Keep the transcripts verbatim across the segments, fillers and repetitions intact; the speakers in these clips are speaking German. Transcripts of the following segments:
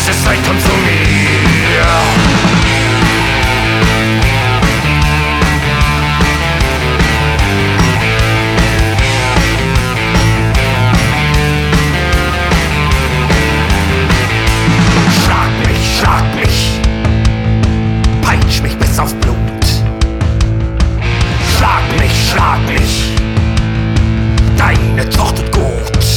es Zeit, komm zu mir. Schlag mich, schlag mich, peitsch mich bis aufs Blut. Schlag mich, schlag mich, deine Zucht tut gut.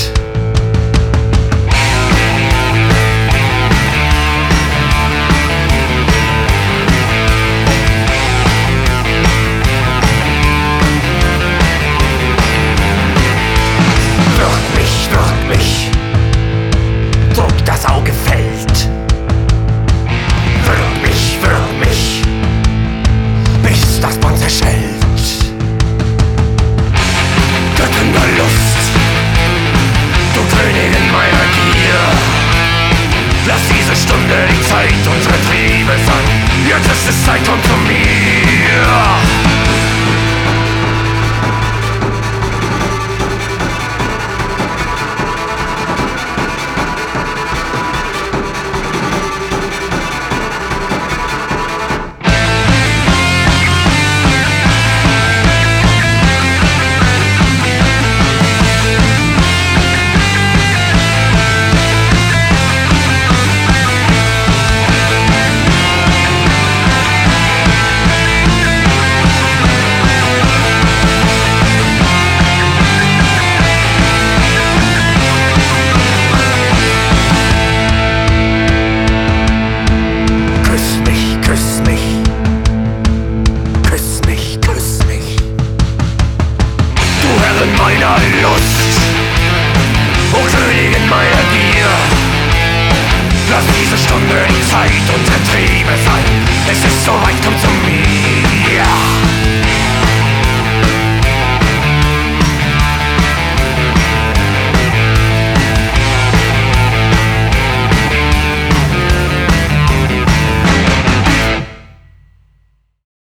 Das Auge fällt. Wirr mich, wirr mich, bis das Band zerschellt. Göttin der Lust, du Königin meiner Gier, lass diese Stunde die Zeit unserer Triebe sein. Jetzt ist es Zeit, komm zu mir. Meiner Lust, o Königin meiner Gier, lass diese Stunde die Zeit uns ertrieben.